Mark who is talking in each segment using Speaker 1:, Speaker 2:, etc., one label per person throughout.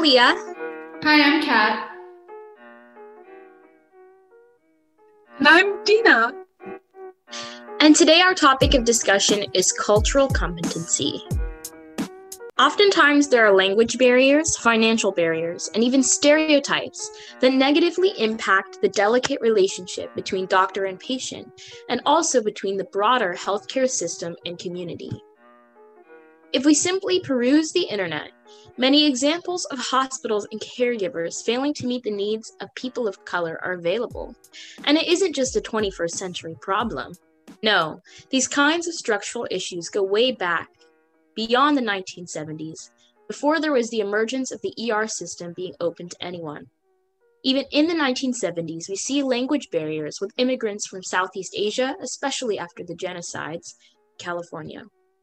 Speaker 1: Leah.
Speaker 2: Hi, I'm Kat.
Speaker 3: And I'm Dina.
Speaker 1: And today our topic of discussion is cultural competency. Oftentimes there are language barriers, financial barriers, and even stereotypes that negatively impact the delicate relationship between doctor and patient, and also between the broader healthcare system and community. If we simply peruse the internet, many examples of hospitals and caregivers failing to meet the needs of people of color are available. And it isn't just a 21st century problem. No, these kinds of structural issues go way back, beyond the 1970s, before there was the emergence of the ER system being open to anyone. Even in the 1970s, we see language barriers with immigrants from Southeast Asia, especially after the genocides, California.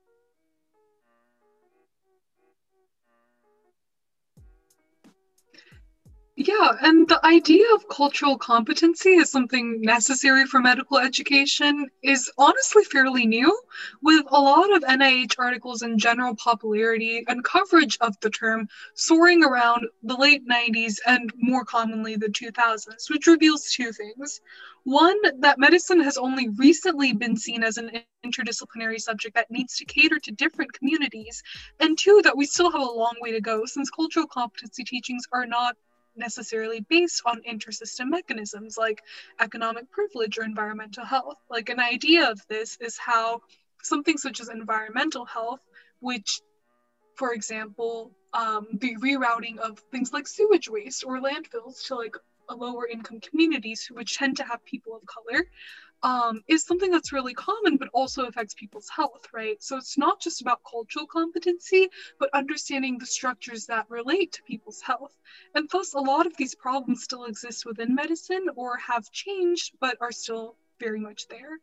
Speaker 3: Yeah, and the idea of cultural competency as something necessary for medical education is honestly fairly new, with a lot of NIH articles and general popularity and coverage of the term soaring around the late 90s and more commonly the 2000s, which reveals two things. One, that medicine has only recently been seen as an interdisciplinary subject that needs to cater to different communities, and two, that we still have a long way to go since cultural competency teachings are not necessarily based on intersystem mechanisms like economic privilege or environmental health. Like an idea of this is how something such as environmental health, which, for example, the rerouting of things like sewage waste or landfills to like lower income communities, which tend to have people of color, is something that's really common, but also affects people's health, right? So it's not just about cultural competency, but understanding the structures that relate to people's health. And thus, a lot of these problems still exist within medicine or have changed, but are still very much there.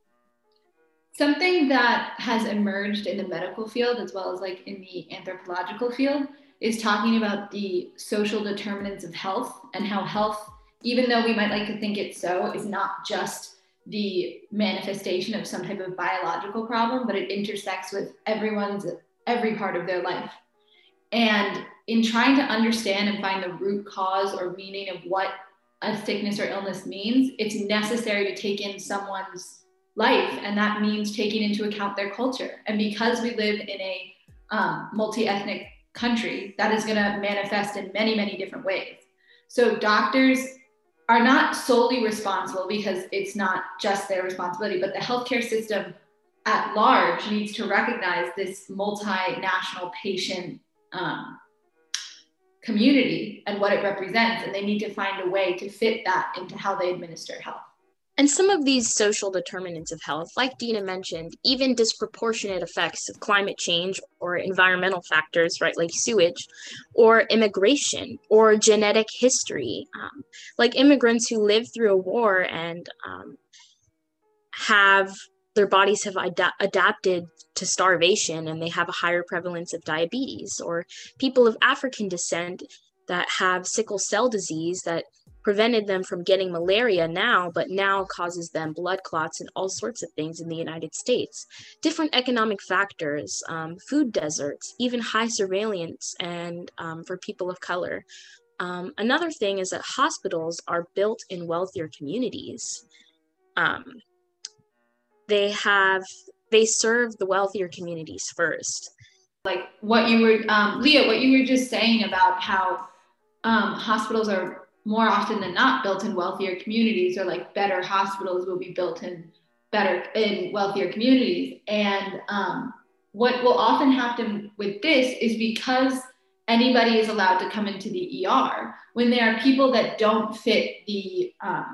Speaker 2: Something that has emerged in the medical field, as well as like in the anthropological field, is talking about the social determinants of health and how health, even though we might like to think it's so, is not just the manifestation of some type of biological problem, but it intersects with every part of their life. And in trying to understand and find the root cause or meaning of what a sickness or illness means, it's necessary to take in someone's life, and that means taking into account their culture. And because we live in a multi-ethnic country, that is going to manifest in many, many different ways. So doctors are not solely responsible, because it's not just their responsibility, but the healthcare system at large needs to recognize this multinational patient community and what it represents, and they need to find a way to fit that into how they administer health.
Speaker 1: And some of these social determinants of health, like Dina mentioned, even disproportionate effects of climate change or environmental factors, right, like sewage, or immigration, or genetic history, like immigrants who live through a war and their bodies have adapted to starvation and they have a higher prevalence of diabetes, or people of African descent that have sickle cell disease that prevented them from getting malaria but now causes them blood clots and all sorts of things in the United States. Different economic factors, food deserts, even high surveillance, and for people of color. Another thing is that hospitals are built in wealthier communities. They serve the wealthier communities first.
Speaker 2: Like what you were, Leah, what you were just saying about how hospitals are more often than not built in wealthier communities, or like better hospitals will be built in wealthier communities. And what will often happen with this is, because anybody is allowed to come into the ER, when there are people that don't fit the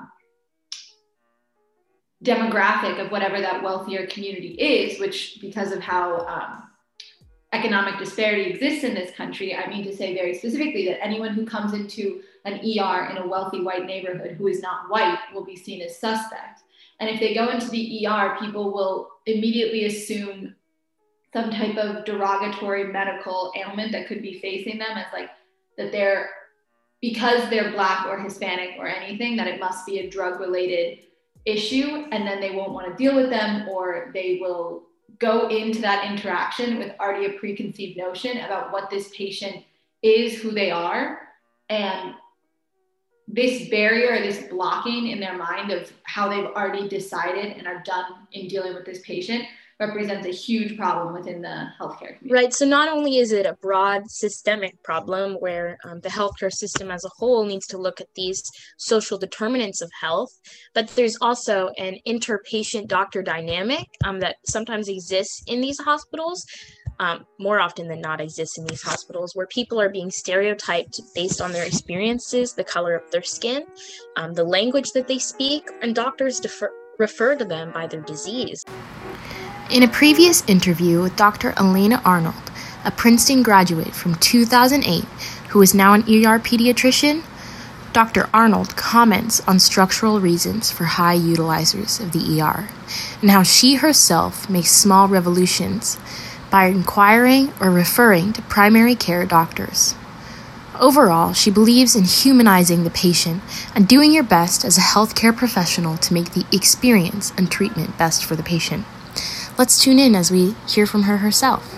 Speaker 2: demographic of whatever that wealthier community is, which, because of how economic disparity exists in this country, I mean to say very specifically that anyone who comes into an ER in a wealthy white neighborhood who is not white will be seen as suspect. And if they go into the ER, people will immediately assume some type of derogatory medical ailment that could be facing them, as like that because they're Black or Hispanic or anything, that it must be a drug-related issue, and then they won't want to deal with them, or they will go into that interaction with already a preconceived notion about what this patient is who they are. And this barrier, this blocking in their mind of how they've already decided and are done in dealing with this patient represents a huge problem within the healthcare community.
Speaker 1: Right. So not only is it a broad systemic problem where the healthcare system as a whole needs to look at these social determinants of health, but there's also an inter-patient doctor dynamic that sometimes exists in these hospitals, more often than not exists in these hospitals, where people are being stereotyped based on their experiences, the color of their skin, the language that they speak, and doctors refer to them by their disease.
Speaker 4: In a previous interview with Dr. Elena Arnold, a Princeton graduate from 2008 who is now an ER pediatrician, Dr. Arnold comments on structural reasons for high utilizers of the ER and how she herself makes small revolutions by inquiring or referring to primary care doctors. Overall, she believes in humanizing the patient and doing your best as a healthcare professional to make the experience and treatment best for the patient. Let's tune in as we hear from her herself.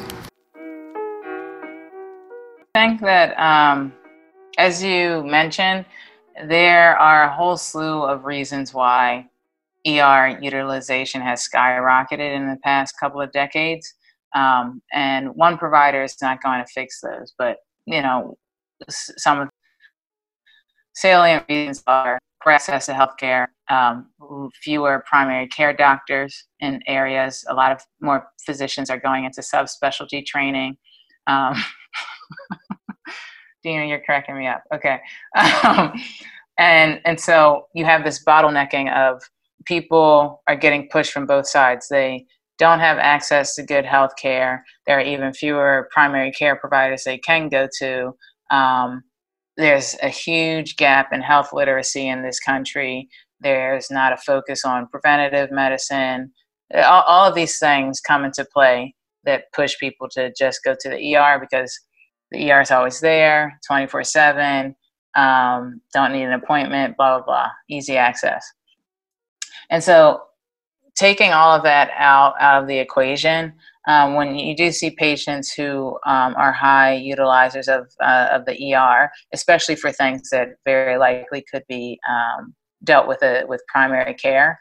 Speaker 5: I think that, as you mentioned, there are a whole slew of reasons why ER utilization has skyrocketed in the past couple of decades. And one provider is not going to fix those, but, some of the salient reasons are poor access to healthcare, fewer primary care doctors in areas. A lot of more physicians are going into subspecialty training. Dina, you're cracking me up. Okay. And so you have this bottlenecking of people are getting pushed from both sides. They don't have access to good health care. There are even fewer primary care providers they can go to. There's a huge gap in health literacy in this country. There's not a focus on preventative medicine. All of these things come into play that push people to just go to the ER because the ER is always there, 24/7, don't need an appointment, blah, blah, blah, easy access. And so taking all of that out of the equation, when you do see patients who are high utilizers of the ER, especially for things that very likely could be dealt with primary care,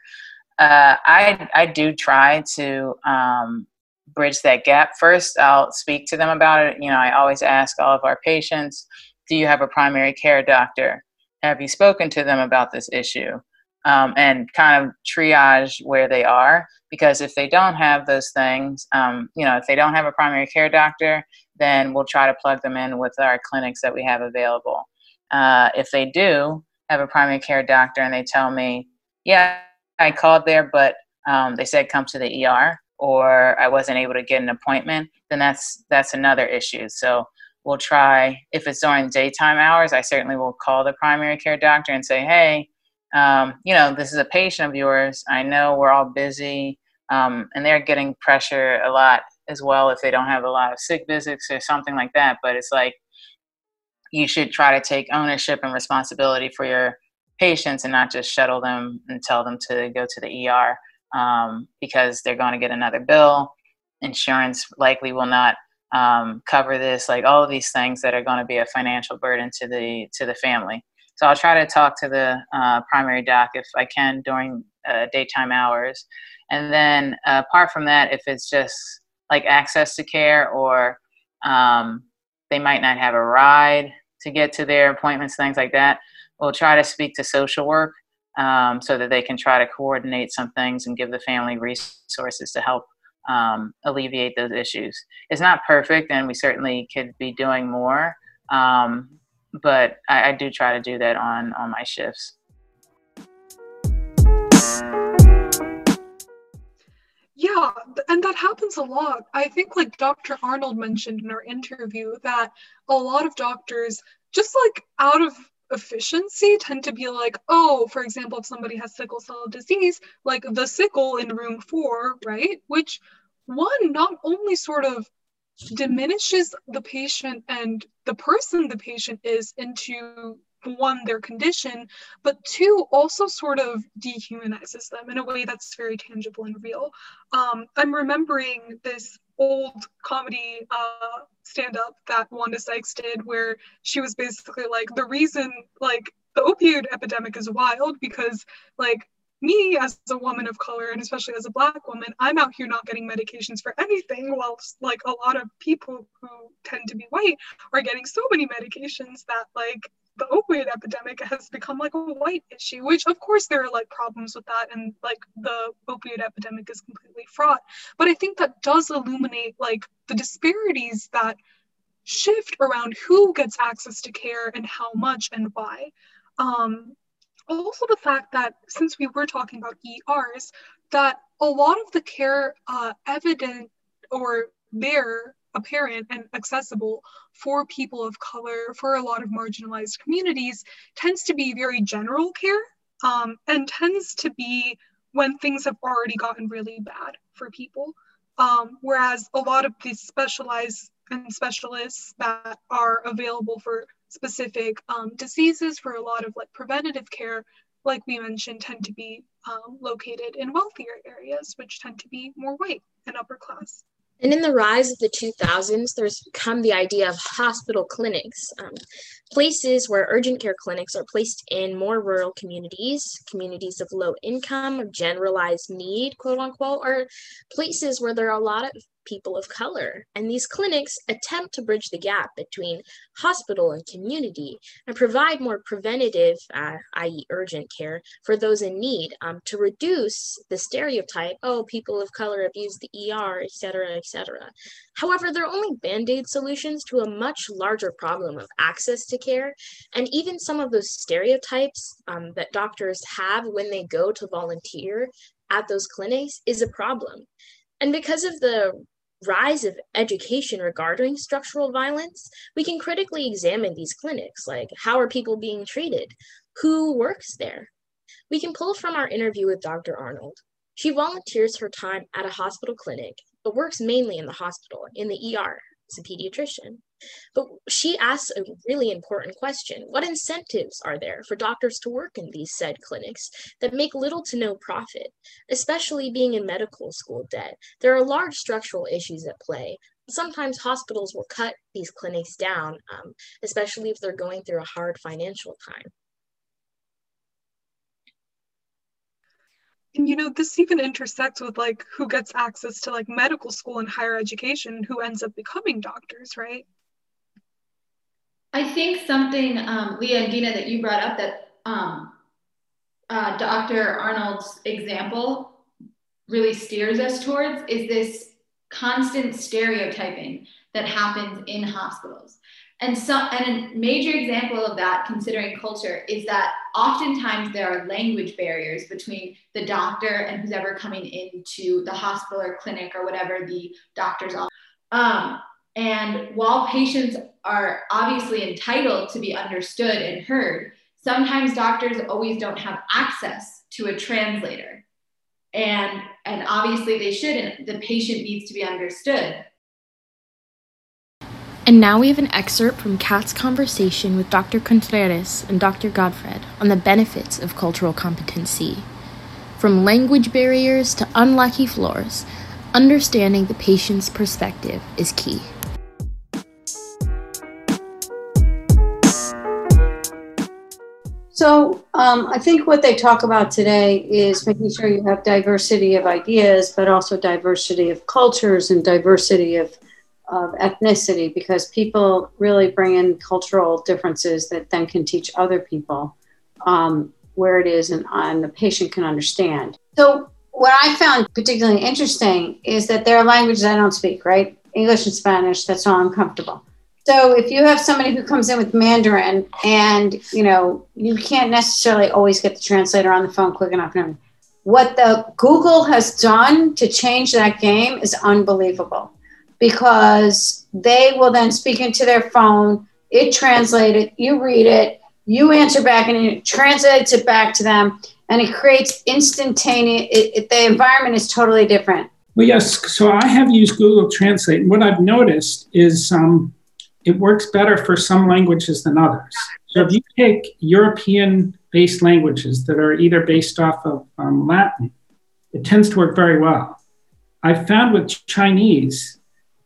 Speaker 5: I do try to bridge that gap. First, I'll speak to them about it. I always ask all of our patients, do you have a primary care doctor? Have you spoken to them about this issue? And kind of triage where they are, because if they don't have those things, if they don't have a primary care doctor, then we'll try to plug them in with our clinics that we have available. If they do have a primary care doctor and they tell me, yeah, I called there, but they said come to the ER, or I wasn't able to get an appointment, then that's another issue. So we'll try, if it's during daytime hours, I certainly will call the primary care doctor and say, hey, this is a patient of yours. I know we're all busy, and they're getting pressure a lot as well if they don't have a lot of sick visits or something like that. But it's like, you should try to take ownership and responsibility for your patients and not just shuttle them and tell them to go to the ER, because they're going to get another bill. Insurance likely will not cover this, like all of these things that are going to be a financial burden to the family. So I'll try to talk to the primary doc if I can during daytime hours. And then apart from that, if it's just like access to care, or they might not have a ride to get to their appointments, things like that, we'll try to speak to social work so that they can try to coordinate some things and give the family resources to help alleviate those issues. It's not perfect, and we certainly could be doing more. But I do try to do that on my shifts.
Speaker 3: Yeah, and that happens a lot. I think, like Dr. Arnold mentioned in our interview, that a lot of doctors, just like out of efficiency, tend to be like, oh, for example, if somebody has sickle cell disease, like the sickle in room 4, right? Which, one, not only sort of diminishes the patient and the person the patient is into, one, their condition, but two, also sort of dehumanizes them in a way that's very tangible and real. I'm remembering this old comedy stand-up that Wanda Sykes did, where she was basically like, the reason like the opioid epidemic is wild because like me as a woman of color, and especially as a Black woman, I'm out here not getting medications for anything, whilst like a lot of people who tend to be white are getting so many medications that like the opioid epidemic has become like a white issue, which of course there are like problems with that, and like the opioid epidemic is completely fraught. But I think that does illuminate like the disparities that shift around who gets access to care and how much and why. Also the fact that, since we were talking about ERs, that a lot of the care evident or there apparent and accessible for people of color, for a lot of marginalized communities, tends to be very general care, and tends to be when things have already gotten really bad for people. Whereas a lot of these specialized and specialists that are available for specific diseases, for a lot of like preventative care, like we mentioned, tend to be located in wealthier areas, which tend to be more white and upper class.
Speaker 1: And in the rise of the 2000s, there's come the idea of hospital clinics, places where urgent care clinics are placed in more rural communities, communities of low income, of generalized need, quote unquote, or places where there are a lot of people of color. And these clinics attempt to bridge the gap between hospital and community and provide more preventative, i.e. urgent care, for those in need, to reduce the stereotype, oh, people of color abuse the ER, et cetera, et cetera. However, they're only Band-Aid solutions to a much larger problem of access to care, and even some of those stereotypes that doctors have when they go to volunteer at those clinics is a problem. And because of the rise of education regarding structural violence, we can critically examine these clinics, like how are people being treated? Who works there? We can pull from our interview with Dr. Arnold. She volunteers her time at a hospital clinic, but works mainly in the hospital, in the ER, as a pediatrician. But she asks a really important question. What incentives are there for doctors to work in these said clinics that make little to no profit? Especially being in medical school debt, there are large structural issues at play. Sometimes hospitals will cut these clinics down, especially if they're going through a hard financial time.
Speaker 3: And, you know, this even intersects with like who gets access to like medical school and higher education, who ends up becoming doctors, right?
Speaker 2: I think something, Leah and Dina, that you brought up, that Dr. Arnold's example really steers us towards, is this constant stereotyping that happens in hospitals. And a major example of that, considering culture, is that oftentimes there are language barriers between the doctor and who's ever coming into the hospital or clinic or whatever the doctor's office. And while patients are obviously entitled to be understood and heard, sometimes doctors always don't have access to a translator. And obviously they shouldn't. The patient needs to be understood.
Speaker 4: And now we have an excerpt from Kat's conversation with Dr. Contreras and Dr. Godfred on the benefits of cultural competency. From language barriers to unlucky floors, understanding the patient's perspective is key.
Speaker 6: So I think what they talk about today is making sure you have diversity of ideas, but also diversity of cultures and diversity of ethnicity, because people really bring in cultural differences that then can teach other people where it is and the patient can understand. So what I found particularly interesting is that there are languages I don't speak, right? English and Spanish, that's all I'm comfortable. So if you have somebody who comes in with Mandarin and, you know, you can't necessarily always get the translator on the phone quick enough. What the Google has done to change that game is unbelievable, because they will then speak into their phone, it translates it, you read it, you answer back, and it translates it back to them, and it creates instantaneous, the environment is totally different.
Speaker 7: Well, yes, so I have used Google Translate, and what I've noticed is it works better for some languages than others. So if you take European-based languages that are either based off of Latin, it tends to work very well. I found with Chinese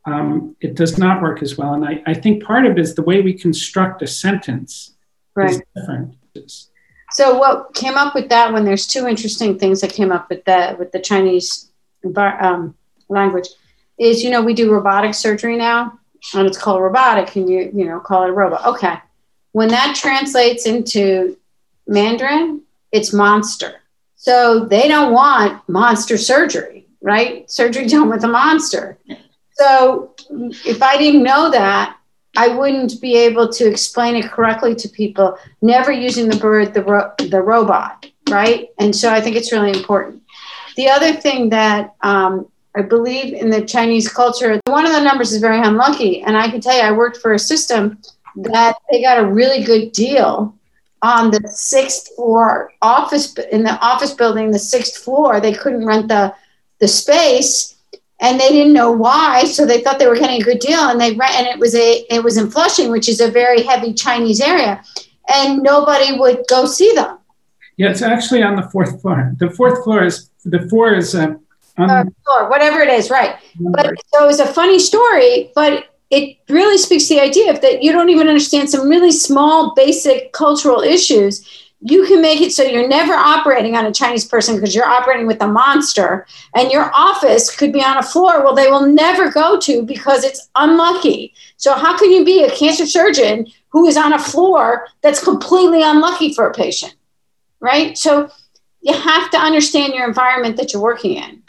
Speaker 7: it does not work as well. And I think part of it is the way we construct a sentence is different.
Speaker 6: So what came up with that one, there's two interesting things that came up with that, with the Chinese language, is, we do robotic surgery now, and it's called robotic, and you call it a robot. Okay. When that translates into Mandarin, it's monster. So they don't want monster surgery, right? Surgery done with a monster. So if I didn't know that, I wouldn't be able to explain it correctly to people, never using the word the robot, right? And so I think it's really important. The other thing that I believe in the Chinese culture, one of the numbers is very unlucky. And I can tell you, I worked for a system that they got a really good deal on the 6th floor office, in the office building, the 6th floor. They couldn't rent the space, and they didn't know why. So they thought they were getting a good deal, and they rent, and it was in Flushing, which is a very heavy Chinese area, and nobody would go see them.
Speaker 7: Yeah, it's actually on the 4th floor. The 4th floor is
Speaker 6: floor, whatever it is, right? But so it was a funny story, but it really speaks to the idea of that you don't even understand some really small, basic cultural issues. You can make it so you're never operating on a Chinese person because you're operating with a monster, and your office could be on a floor, well, they will never go to because it's unlucky. So how can you be a cancer surgeon who is on a floor that's completely unlucky for a patient, right? So you have to understand your environment that you're working in.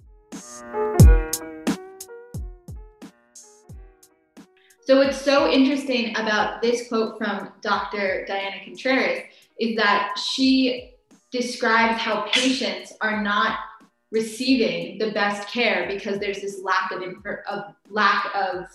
Speaker 2: So what's so interesting about this quote from Dr. Diana Contreras is that she describes how patients are not receiving the best care because there's this lack of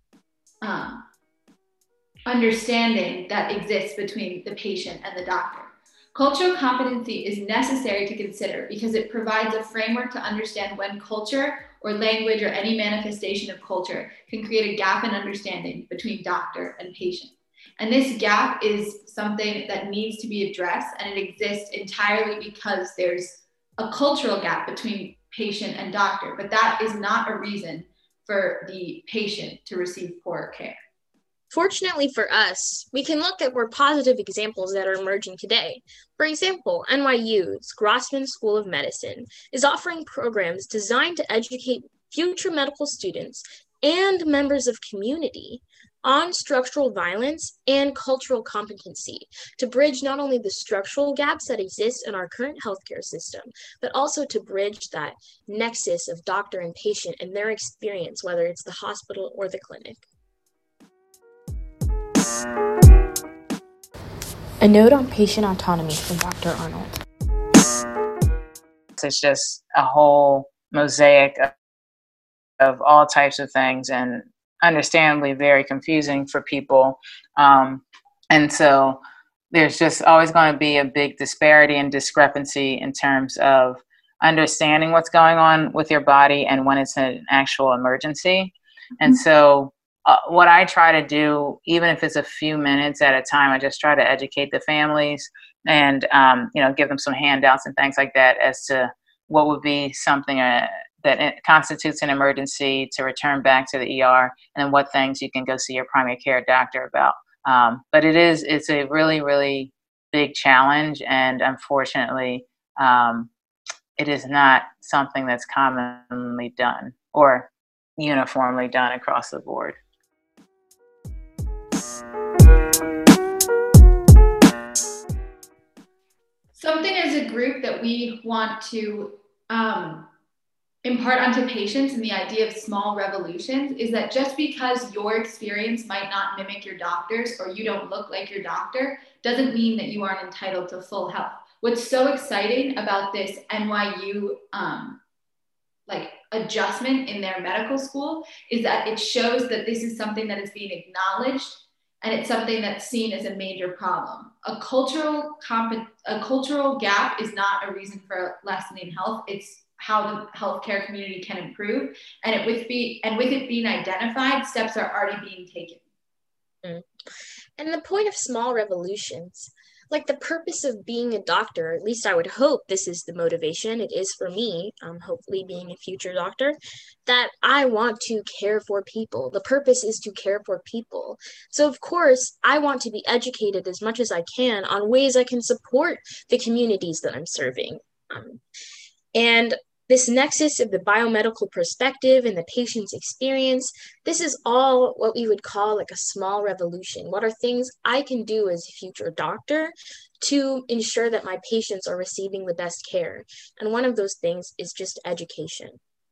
Speaker 2: understanding that exists between the patient and the doctor. Cultural competency is necessary to consider because it provides a framework to understand when culture or language or any manifestation of culture can create a gap in understanding between doctor and patient. And this gap is something that needs to be addressed, and it exists entirely because there's a cultural gap between patient and doctor, but that is not a reason for the patient to receive poor care.
Speaker 1: Fortunately for us, we can look at more positive examples that are emerging today. For example, NYU's Grossman School of Medicine is offering programs designed to educate future medical students and members of community on structural violence and cultural competency to bridge not only the structural gaps that exist in our current healthcare system, but also to bridge that nexus of doctor and patient and their experience, whether it's the hospital or the clinic.
Speaker 4: A note on patient autonomy from Dr. Arnold.
Speaker 5: It's just a whole mosaic of all types of things, and understandably very confusing for people. And so there's just always going to be a big disparity and discrepancy in terms of understanding what's going on with your body and when it's an actual emergency. And so what I try to do, even if it's a few minutes at a time, I just try to educate the families and, give them some handouts and things like that as to what would be something that constitutes an emergency to return back to the ER, and then what things you can go see your primary care doctor about. But it's a really, really big challenge. And unfortunately, it is not something that's commonly done or uniformly done across the board.
Speaker 2: Something as a group that we want to impart onto patients in the idea of small revolutions is that just because your experience might not mimic your doctor's or you don't look like your doctor doesn't mean that you aren't entitled to full health. What's so exciting about this NYU adjustment in their medical school is that it shows that this is something that is being acknowledged, and it's something that's seen as a major problem. A cultural gap is not a reason for lessening health. It's how the healthcare community can improve. And with it being identified, steps are already being taken.
Speaker 1: And the point of small revolutions, Like the purpose of being a doctor, at least I would hope this is the motivation. It is for me, hopefully being a future doctor, that I want to care for people. The purpose is to care for people. So of course, I want to be educated as much as I can on ways I can support the communities that I'm serving. And this nexus of the biomedical perspective and the patient's experience, this is all what we would call like a small revolution. What are things I can do as a future doctor to ensure that my patients are receiving the best care? And one of those things is just education.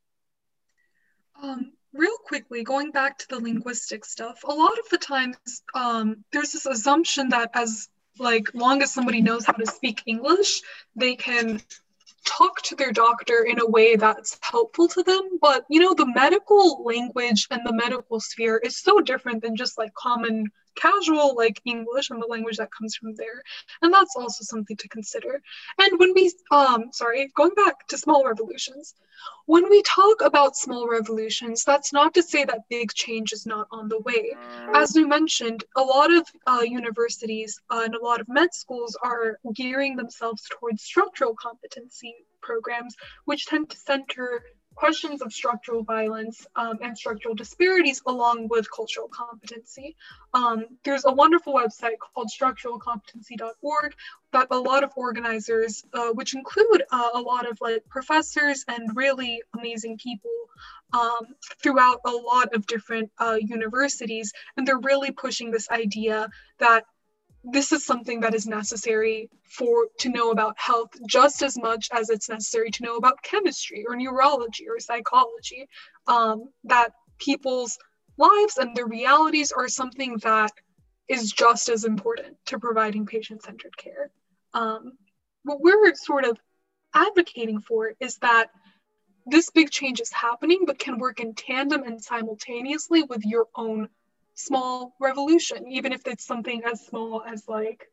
Speaker 3: Real quickly, going back to the linguistic stuff, a lot of the times there's this assumption that as long as somebody knows how to speak English, they can talk to their doctor in a way that's helpful to them. But, the medical language and the medical sphere is so different than just common casual English and the language that comes from there. And that's also something to consider. And when we, going back to small revolutions, when we talk about small revolutions, that's not to say that big change is not on the way. As we mentioned, a lot of universities and a lot of med schools are gearing themselves towards structural competency programs, which tend to center questions of structural violence and structural disparities along with cultural competency. There's a wonderful website called structuralcompetency.org that a lot of organizers, which include a lot of professors and really amazing people throughout a lot of different universities, and they're really pushing this idea that this is something that is necessary to know about health just as much as it's necessary to know about chemistry or neurology or psychology, that people's lives and their realities are something that is just as important to providing patient-centered care. What we're sort of advocating for is that this big change is happening, but can work in tandem and simultaneously with your own small revolution, even if it's something as small as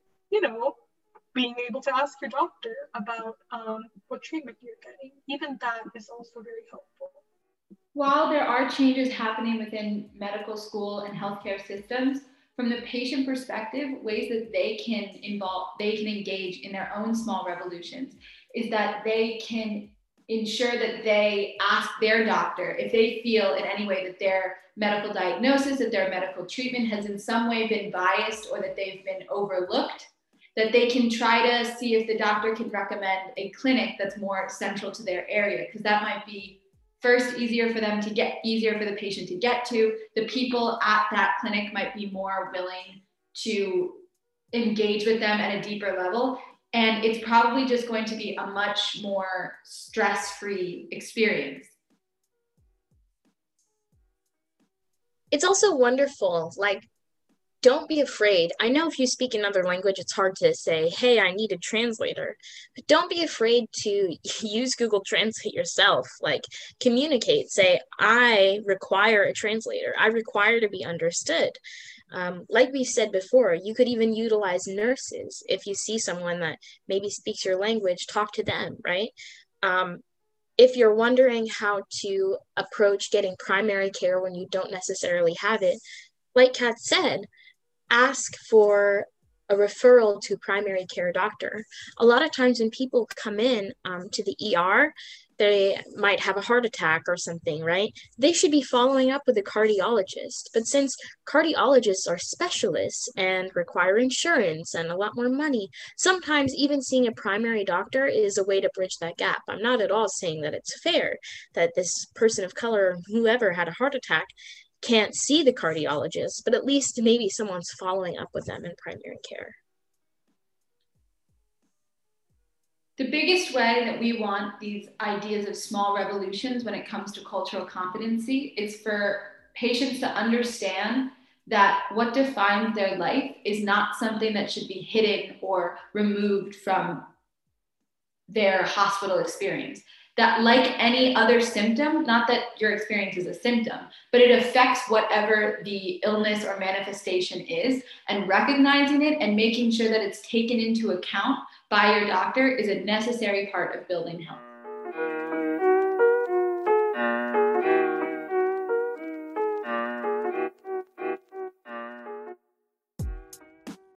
Speaker 3: being able to ask your doctor about what treatment you're getting. Even that is also very helpful.
Speaker 2: While there are changes happening within medical school and healthcare systems, from the patient perspective, ways that they can engage in their own small revolutions is that they can ensure that they ask their doctor if they feel in any way that their medical diagnosis, that their medical treatment has in some way been biased or that they've been overlooked, that they can try to see if the doctor can recommend a clinic that's more central to their area, because that might be first easier for the patient to get to. The people at that clinic might be more willing to engage with them at a deeper level. And it's probably just going to be a much more stress-free experience.
Speaker 1: It's also wonderful, don't be afraid. I know if you speak another language, it's hard to say, hey, I need a translator, but don't be afraid to use Google Translate yourself. Communicate, say, I require a translator. I require to be understood. Like we said before, you could even utilize nurses. If you see someone that maybe speaks your language, talk to them, right? If you're wondering how to approach getting primary care when you don't necessarily have it, like Kat said, ask for a referral to primary care doctor. A lot of times when people come in to the ER, they might have a heart attack or something, right? They should be following up with a cardiologist. But since cardiologists are specialists and require insurance and a lot more money, sometimes even seeing a primary doctor is a way to bridge that gap. I'm not at all saying that it's fair that this person of color, whoever had a heart attack, can't see the cardiologist, but at least maybe someone's following up with them in primary care.
Speaker 2: The biggest way that we want these ideas of small revolutions when it comes to cultural competency is for patients to understand that what defines their life is not something that should be hidden or removed from their hospital experience. That like any other symptom, not that your experience is a symptom, but it affects whatever the illness or manifestation is, and recognizing it and making sure that it's taken into account by your doctor is a necessary part of building health.